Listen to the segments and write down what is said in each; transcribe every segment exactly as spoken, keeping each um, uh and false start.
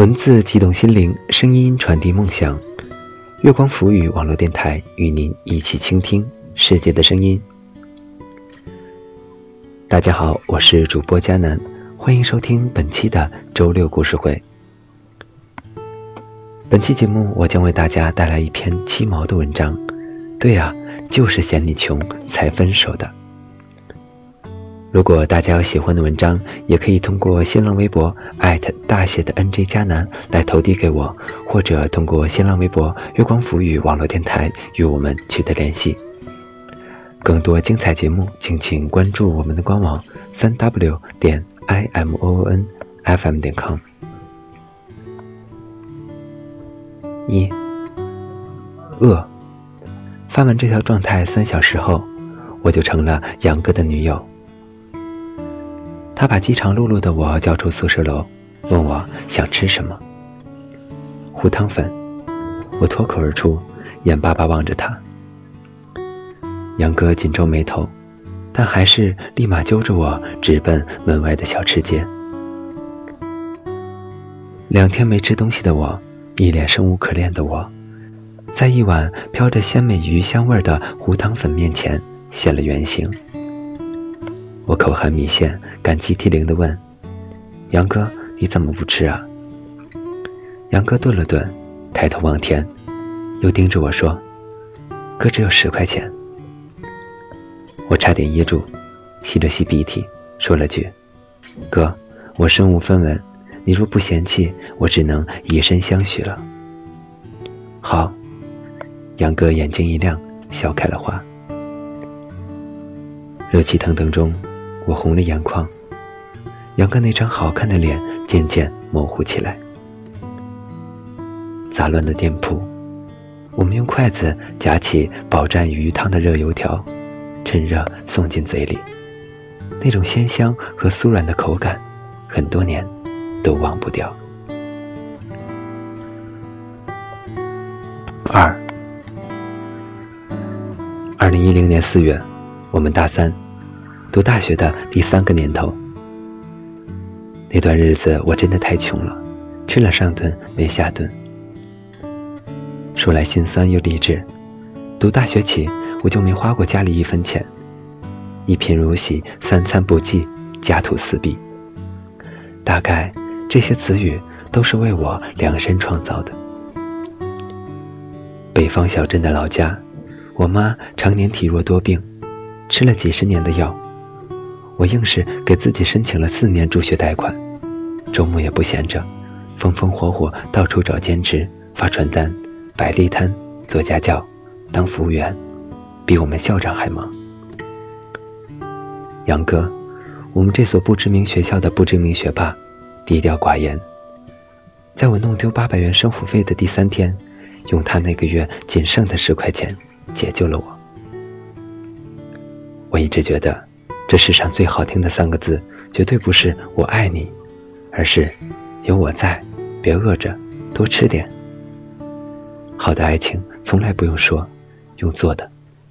文字激动心灵，声音传递梦想。月光浮语网络电台与您一起倾听世界的声音。大家好，我是主播佳南，欢迎收听本期的周六故事会。本期节目我将为大家带来一篇七毛的文章。对啊，就是嫌你穷才分手的。如果大家有喜欢的文章，也可以通过新浪微博艾特大写的 N J 佳南来投递给我，或者通过新浪微博月光浮语网络电台与我们取得联系。更多精彩节目，敬请关注我们的官网 三 w 点 i m o o n f m 点 com。 一饿。发完这条状态三小时后，我就成了杨哥的女友。他把饥肠辘辘的我叫出宿舍楼，问我想吃什么。糊汤粉，我脱口而出，眼巴巴望着他。杨哥紧皱眉头，但还是立马揪着我直奔门外的小吃街。两天没吃东西的我，一脸生无可恋的我，在一碗飘着鲜美鱼香味的糊汤粉面前现了原形。我口含米线，感激涕零地问：杨哥，你怎么不吃啊？杨哥顿了顿，抬头望天，又盯着我说：哥只有十块钱。我差点噎住，吸了吸鼻涕，说了句：哥，我身无分文，你若不嫌弃，我只能以身相许了。好。杨哥眼睛一亮，笑开了花。热气腾腾中，我红了眼眶，杨哥那张好看的脸渐渐模糊起来。杂乱的店铺，我们用筷子夹起饱蘸鱼汤的热油条，趁热送进嘴里，那种鲜香和酥软的口感，很多年都忘不掉。二二零一零年四月，我们大三，读大学的第三个年头。那段日子我真的太穷了，吃了上顿没下顿。说来心酸又励志，读大学起我就没花过家里一分钱，一贫如洗，三餐不济，家徒四壁。大概这些词语都是为我量身创造的。北方小镇的老家，我妈常年体弱多病，吃了几十年的药，我硬是给自己申请了四年助学贷款，周末也不闲着，风风火火到处找兼职，发传单，摆地摊，做家教，当服务员，比我们校长还忙。杨哥，我们这所不知名学校的不知名学霸，低调寡言，在我弄丢八百元生活费的第三天，用他那个月仅剩的十块钱解救了我。我一直觉得，这世上最好听的三个字，绝对不是我爱你，而是有我在，别饿着，多吃点。好的爱情从来不用说，用做的。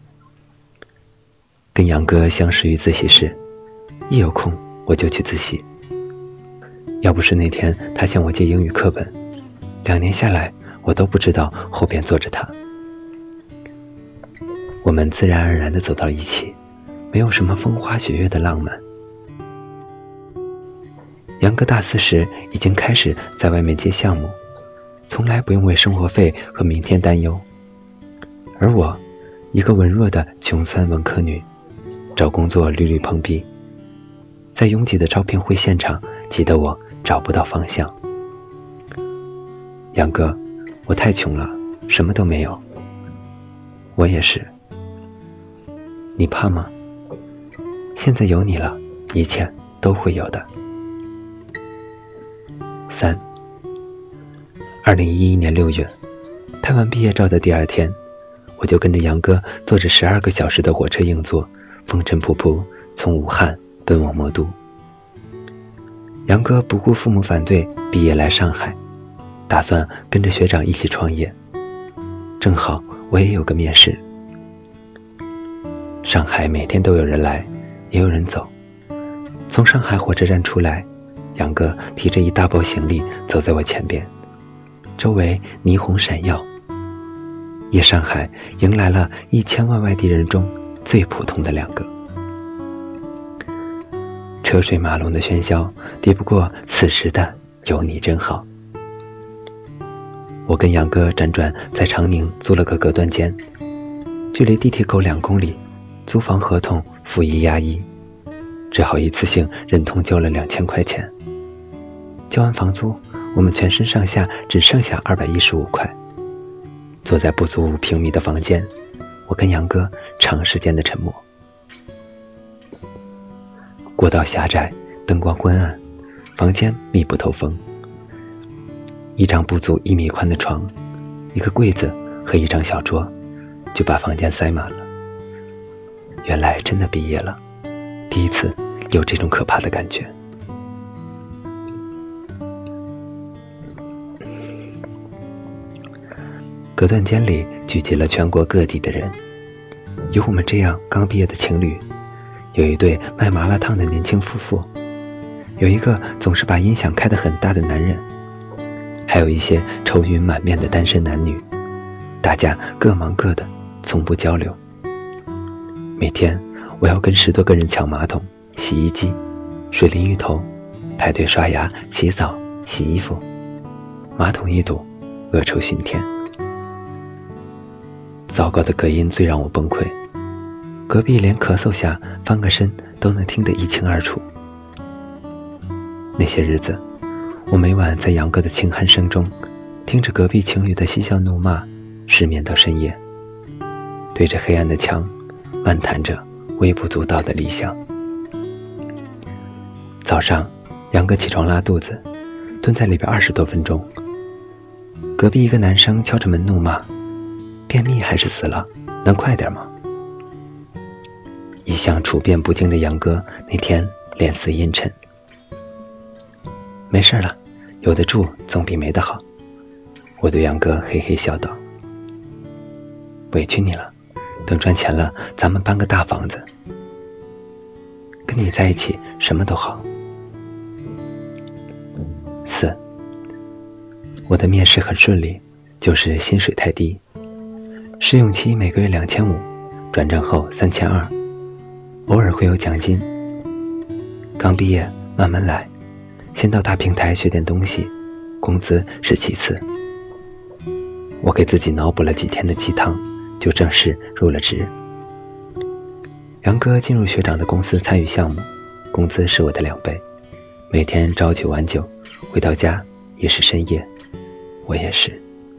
跟杨哥相识于自习室，一有空我就去自习。要不是那天他向我借英语课本，两年下来我都不知道后边坐着他。我们自然而然地走到一起，没有什么风花雪月的浪漫。杨哥大四时已经开始在外面接项目，从来不用为生活费和明天担忧。而我，一个文弱的穷酸文科女，找工作屡屡碰壁，在拥挤的招聘会现场急得我找不到方向。杨哥，我太穷了，什么都没有。我也是。你怕吗？现在有你了，一切都会有的。三二零一一年六月，拍完毕业照的第二天，我就跟着杨哥坐着十二个小时的火车硬座，风尘仆仆从武汉奔往魔都。杨哥不顾父母反对，毕业来上海，打算跟着学长一起创业。正好我也有个面试。上海每天都有人来，也有人走。从上海火车站出来， 杨哥提着一大包行李走在我前边，周围霓虹闪耀。夜上海迎来了一千万外地人中最普通的两个。车水马龙的喧嚣抵不过此时的有你真好。我跟杨哥辗转在长宁租了个隔断间，距离地铁口两公里，租房合同付一押一，只好一次性忍痛交了两千块钱。交完房租，我们全身上下只剩下二百一十五块。坐在不足五平米的房间，我跟杨哥长时间的沉默。过道狭窄，灯光昏暗，房间密不透风。一张不足一米宽的床，一个柜子和一张小桌，就把房间塞满了。原来真的毕业了，第一次有这种可怕的感觉。隔断间里聚集了全国各地的人，有我们这样刚毕业的情侣，有一对卖麻辣烫的年轻夫妇，有一个总是把音响开得很大的男人，还有一些愁云满面的单身男女，大家各忙各的，从不交流。每天我要跟十多个人抢马桶、洗衣机、水淋浴头，排队刷牙、洗澡、洗衣服，马桶一堵，恶臭熏天。糟糕的隔音最让我崩溃，隔壁连咳嗽下翻个身都能听得一清二楚。那些日子，我每晚在杨哥的轻鼾声中，听着隔壁情侣的嬉笑怒骂，失眠到深夜，对着黑暗的墙漫谈着微不足道的理想。早上杨哥起床拉肚子，蹲在里边二十多分钟，隔壁一个男生敲着门怒骂，便秘还是死了，能快点吗？一向处变不惊的杨哥那天脸色阴沉。没事了，有的住总比没的好。我对杨哥嘿嘿笑道。委屈你了，等赚钱了咱们搬个大房子。跟你在一起什么都好。四，我的面试很顺利，就是薪水太低。试用期每个月两千五，转正后三千二，偶尔会有奖金。刚毕业，慢慢来，先到大平台学点东西，工资是其次。我给自己脑补了几天的鸡汤，就正式入了职。杨哥进入学长的公司参与项目，工资是我的两倍，每天朝九晚九，回到家也是深夜，我也是。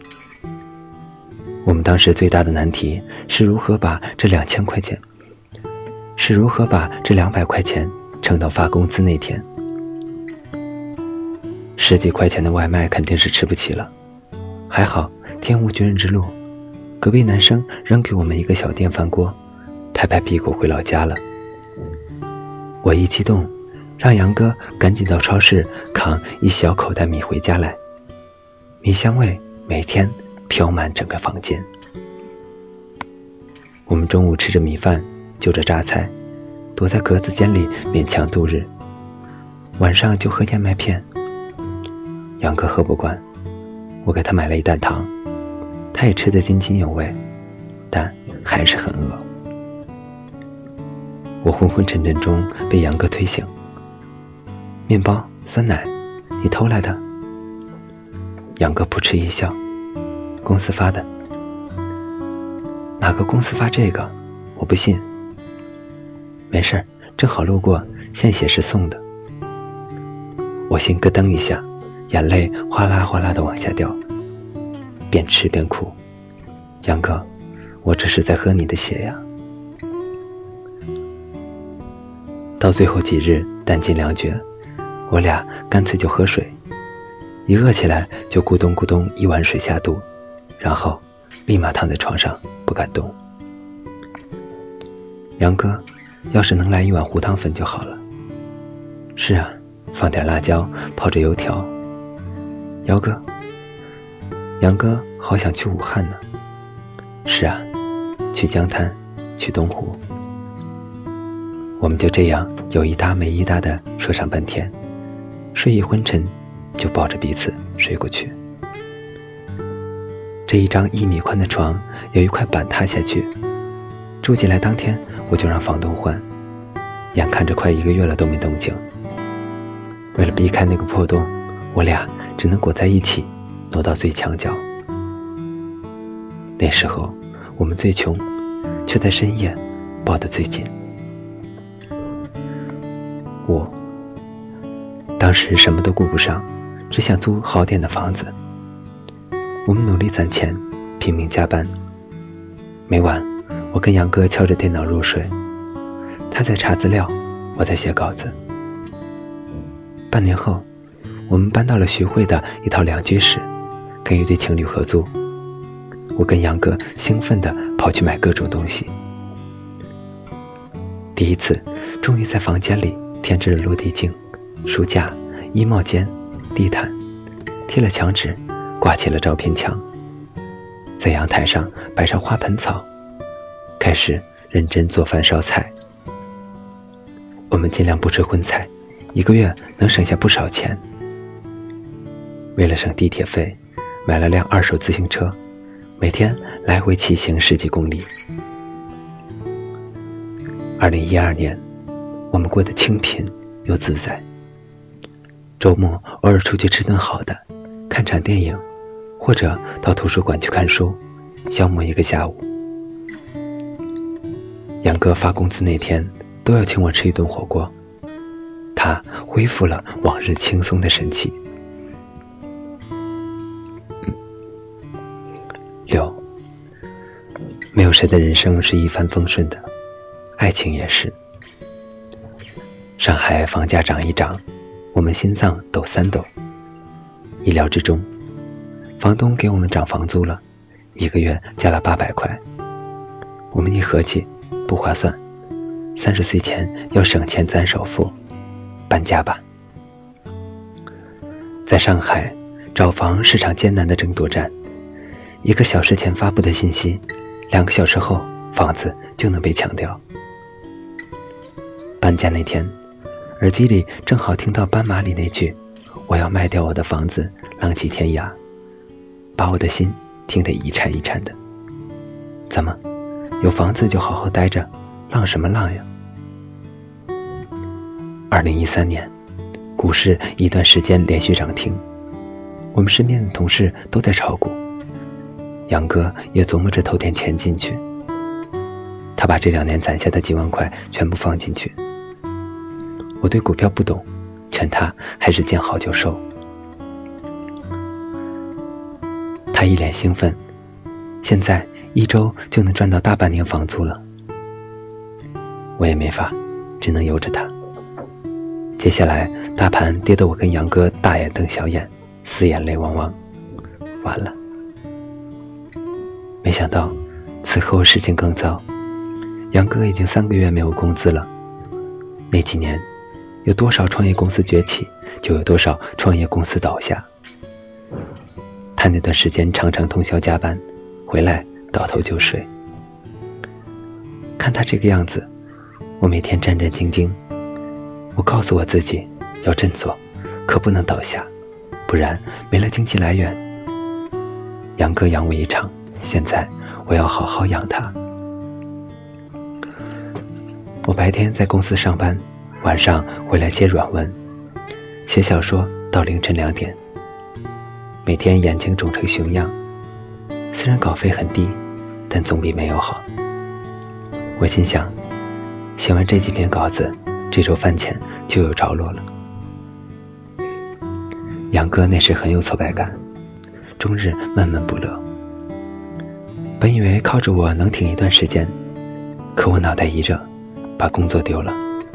我们当时最大的难题是如何把这两千块钱，是如何把这两百块钱撑到发工资那天。十几块钱的外卖肯定是吃不起了，还好天无绝人之路，隔壁男生扔给我们一个小电饭锅，拍拍屁股回老家了。我一激动，让杨哥赶紧到超市扛一小口袋米回家来，米香味每天飘满整个房间。我们中午吃着米饭，就着榨菜，躲在格子间里勉强度日。晚上就喝燕麦片，杨哥喝不惯，我给他买了一袋糖，他也吃得津津有味，但还是很饿。我昏昏沉沉中被杨哥推醒，面包、酸奶，你偷来的？杨哥扑哧一笑，公司发的。哪个公司发这个？我不信。没事，正好路过，现写是送的。我心咯噔一下，眼泪哗啦哗啦的往下掉，边吃边哭。杨哥，我这是在喝你的血呀。到最后几日弹尽粮绝，我俩干脆就喝水，一饿起来就咕咚咕咚一碗水下肚，然后立马躺在床上不敢动。杨哥，要是能来一碗胡汤粉就好了。是啊，放点辣椒，泡着油条。姚哥，杨哥好想去武汉呢。是啊，去江滩，去东湖。我们就这样有一搭没一搭的说上半天， 睡意昏沉，就抱着彼此睡过去。这一张一米宽的床有一块板塌下去，住进来当天我就让房东换，眼看着快一个月了都没动静。为了避开那个破洞，我俩只能裹在一起挪到最墙角。那时候我们最穷，却在深夜抱得最紧。我当时什么都顾不上，只想租好点的房子。我们努力攒钱，拼命加班。每晚我跟杨哥敲着电脑入睡，他在查资料，我在写稿子。半年后，我们搬到了徐汇的一套两居室，跟一对情侣合租。我跟杨哥兴奋地跑去买各种东西。第一次终于在房间里添置了落地镜、书架、衣帽间、地毯，贴了墙纸，挂起了照片墙，在阳台上摆上花盆草，开始认真做饭烧菜。我们尽量不吃荤菜，一个月能省下不少钱。为了省地铁费，买了辆二手自行车，每天来回骑行十几公里。二零一二年，我们过得清贫又自在，周末偶尔出去吃顿好的，看场电影，或者到图书馆去看书，消磨一个下午。杨哥发工资那天都要请我吃一顿火锅，他恢复了往日轻松的神气。六，没有谁的人生是一帆风顺的，爱情也是。上海房价涨一涨，我们心脏抖三抖。意料之中，房东给我们涨房租了，一个月加了八百块。我们一合计，不划算，三十岁前要省钱攒首付，搬家吧。在上海找房是场艰难的争夺战，一个小时前发布的信息，两个小时后房子就能被抢掉。搬家那天，耳机里正好听到斑马里那句我要卖掉我的房子浪迹天涯，把我的心听得一颤一颤的。怎么有房子就好好待着，浪什么浪呀？二零一三年股市一段时间连续涨停，我们身边的同事都在炒股，杨哥也琢磨着投点钱进去。他把这两年攒下的几万块全部放进去。我对股票不懂，劝他还是见好就收。他一脸兴奋，现在一周就能赚到大半年房租了。我也没法，只能由着他。接下来大盘跌得我跟杨哥大眼瞪小眼，四眼泪汪汪。完了。没想到此后事情更糟，杨哥已经三个月没有工资了。那几年有多少创业公司崛起，就有多少创业公司倒下。他那段时间常常通宵加班，回来倒头就睡。看他这个样子，我每天战战兢兢。我告诉我自己要振作，可不能倒下，不然没了经济来源。杨哥养我一场，现在我要好好养他。我白天在公司上班，晚上回来接软文，写小说到凌晨两点，每天眼睛肿成熊样。虽然稿费很低，但总比没有好。我心想，写完这几篇稿子，这周饭钱就有着落了。杨哥那时很有挫败感，终日闷闷不乐。本以为靠着我能挺一段时间，可我脑袋一热，把工作丢了。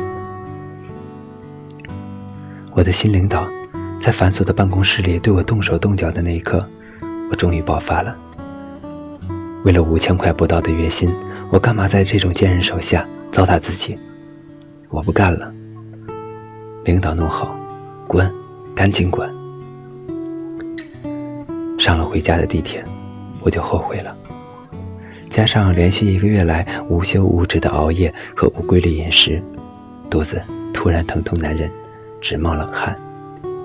我的新领导在繁琐的办公室里对我动手动脚的那一刻，我终于爆发了。为了五千块不到的月薪，我干嘛在这种贱人手下糟蹋自己？我不干了。领导怒吼：“滚，赶紧滚！”上了回家的地铁，我就后悔了。加上连续一个月来无休无止的熬夜和无规律饮食，肚子突然疼痛难忍，直冒冷汗。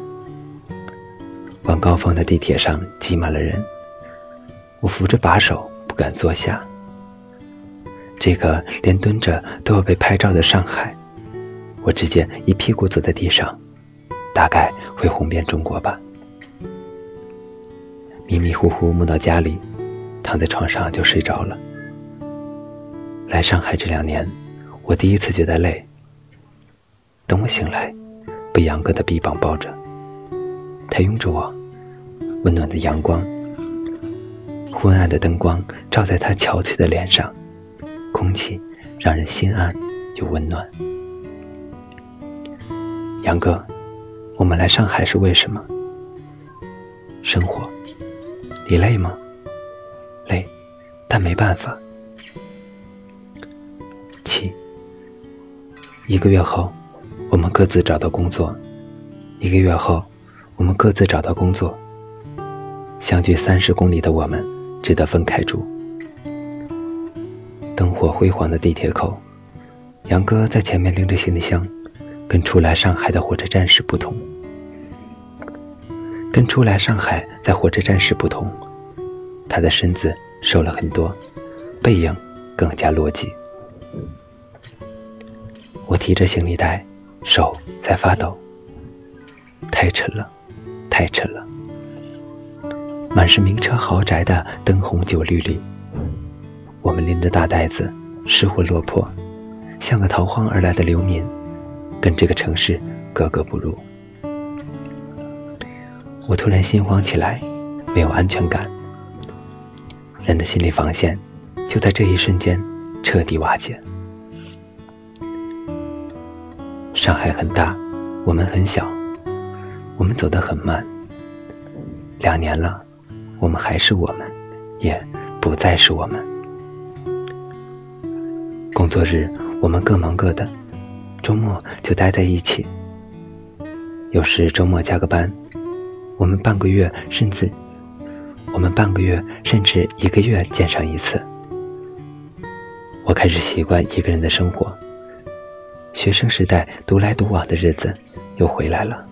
晚高峰的地铁上挤满了人，我扶着把手不敢坐下。这个连蹲着都要被拍照的上海，我直接一屁股坐在地上，大概会红遍中国吧。迷迷糊糊摸到家里，躺在床上就睡着了。来上海这两年，我第一次觉得累。等我醒来，被杨哥的臂膀抱着，他拥着我，温暖的阳光，昏暗的灯光照在他憔悴的脸上，空气让人心安又温暖。杨哥，我们来上海是为什么？生活。你累吗？累，但没办法。七，一个月后，我们各自找到工作。一个月后，我们各自找到工作。相距三十公里的我们，只得分开住。灯火辉煌的地铁口，杨哥在前面拎着行李箱，跟初来上海的火车站时不同。跟初来上海在火车站时不同，他的身子瘦了很多，背影更加落寂。我提着行李袋，手在发抖，太沉了，太沉了。满是名车豪宅的灯红酒绿里，我们拎着大袋子，失魂落魄，像个逃荒而来的流民，跟这个城市格格不入。我突然心慌起来，没有安全感。人的心理防线就在这一瞬间彻底瓦解。上海很大，我们很小，我们走得很慢。两年了，我们还是我们，也不再是我们。工作日我们各忙各的，周末就待在一起。有时周末加个班，我们半个月甚至我们半个月甚至一个月见上一次。我开始习惯一个人的生活，学生时代独来独往的日子又回来了。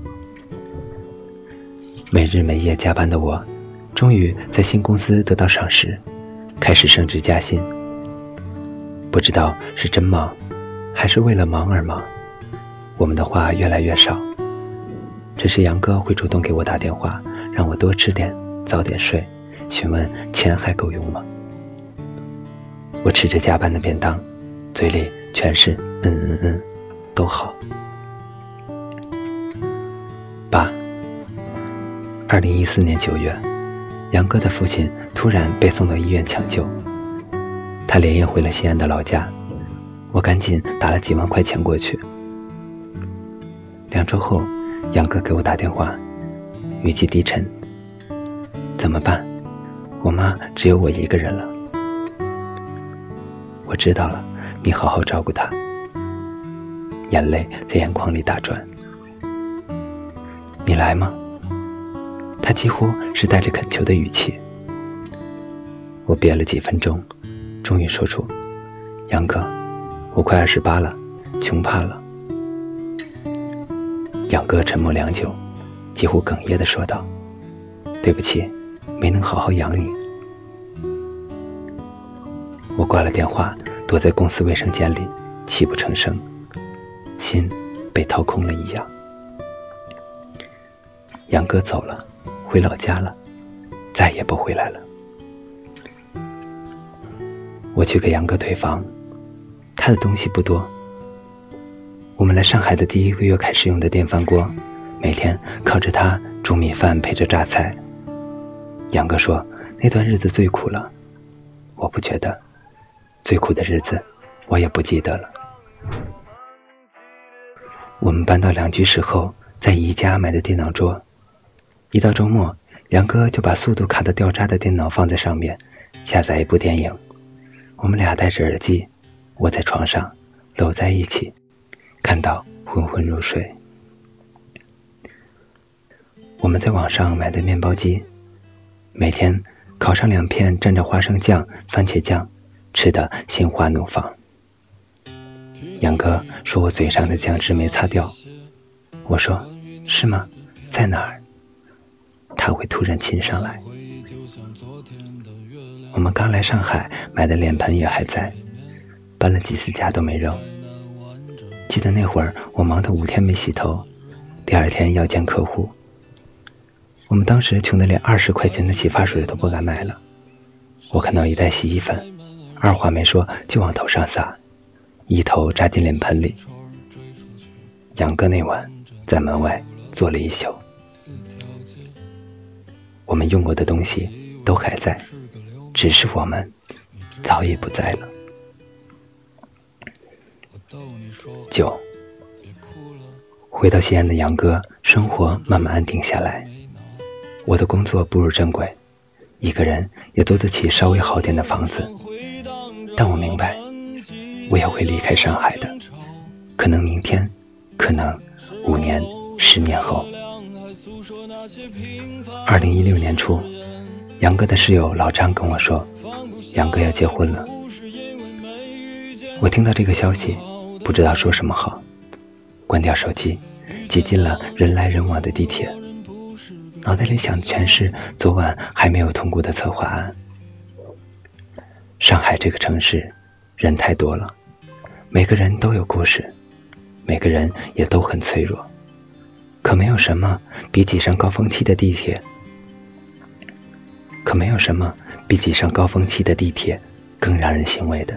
每日每夜加班的我，终于在新公司得到赏识，开始升职加薪。不知道是真忙，还是为了忙而忙，我们的话越来越少。只是杨哥会主动给我打电话，让我多吃点，早点睡，询问钱还够用吗？我吃着加班的便当，嘴里全是嗯嗯嗯，都好。八，二零一四年九月，杨哥的父亲突然被送到医院抢救，他连夜回了西安的老家，我赶紧打了几万块钱过去。两周后，杨哥给我打电话，语气低沉：怎么办？我妈只有我一个人了。我知道了，你好好照顾她。眼泪在眼眶里打转。你来吗？他几乎是带着恳求的语气。我憋了几分钟，终于说出：杨哥，我快二十八了，穷怕了。杨哥沉默良久，几乎哽咽地说道：对不起，没能好好养你。我挂了电话，躲在公司卫生间里，泣不成声，心被掏空了一样。杨哥走了，回老家了，再也不回来了。我去给杨哥退房，他的东西不多。我们来上海的第一个月开始用的电饭锅，每天靠着它煮米饭配着榨菜。杨哥说那段日子最苦了，我不觉得，最苦的日子我也不记得了。我们搬到两居室后，在宜家买的电脑桌，一到周末，杨哥就把速度卡得掉渣的电脑放在上面，下载一部电影。我们俩戴着耳机，窝在床上搂在一起，看到昏昏入睡。我们在网上买的面包机，每天烤上两片蘸着花生酱、番茄酱，吃得心花怒放。杨哥说我嘴上的酱汁没擦掉，我说是吗？在哪儿？ 他会突然亲上来。我们刚来上海买的脸盆也还在，搬了几次家都没扔。记得那会儿我忙得五天没洗头，第二天要见客户。我们当时穷得连二十块钱的洗发水都不敢买了。我看到一袋洗衣粉，二话没说就往头上撒，一头扎进脸盆里。杨哥那晚在门外坐了一宿。我们用过的东西都还在，只是我们早已不在了。九，回到西安的杨哥，生活慢慢安定下来。我的工作步入正轨，一个人也租得起稍微好点的房子。但我明白，我也会离开上海的，可能明天，可能五年、十年后。二零一六年初，杨哥的室友老张跟我说，杨哥要结婚了。我听到这个消息，不知道说什么好，关掉手机，挤进了人来人往的地铁，脑袋里想的全是昨晚还没有通过的策划案。上海这个城市，人太多了，每个人都有故事，每个人也都很脆弱，可没有什么比挤上高峰期的地铁，可没有什么比挤上高峰期的地铁更让人欣慰的。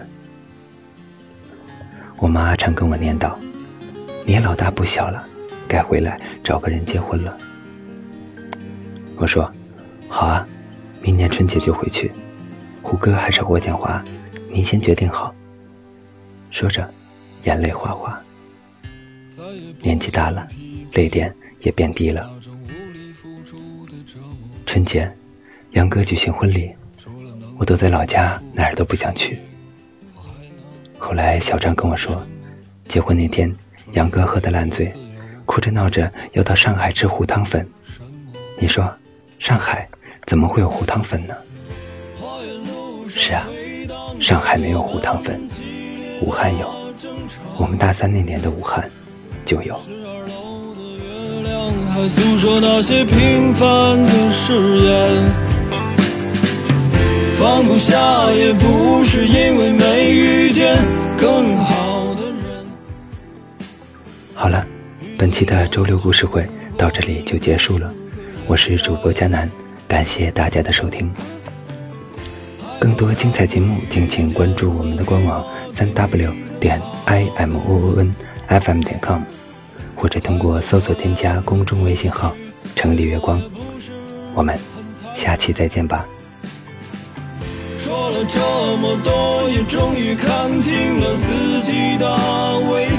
我妈常跟我念叨，你也老大不小了，该回来找个人结婚了。我说好啊，明年春节就回去，胡歌还是霍建华，您先决定好。说着眼泪哗哗。年纪大了，泪点也变低了。春节杨哥举行婚礼，我都在老家，哪儿都不想去。后来小张跟我说，结婚那天杨哥喝得烂醉，哭着闹着要到上海吃糊汤粉。你说上海怎么会有糊汤粉呢？是啊，上海没有糊汤粉，武汉有，我们大三那年的武汉就有。还诉说那些平凡的誓言，放不下也不是因为没遇见更好的人。好了，本期的周六故事会到这里就结束了，我是主播佳南，感谢大家的收听。更多精彩节目敬请关注我们的官网 三 w 点 i m o o n f m 点 com， 或者通过搜索添加公众微信号城里月光。我们下期再见吧。说了这么多，也终于看清了自己的微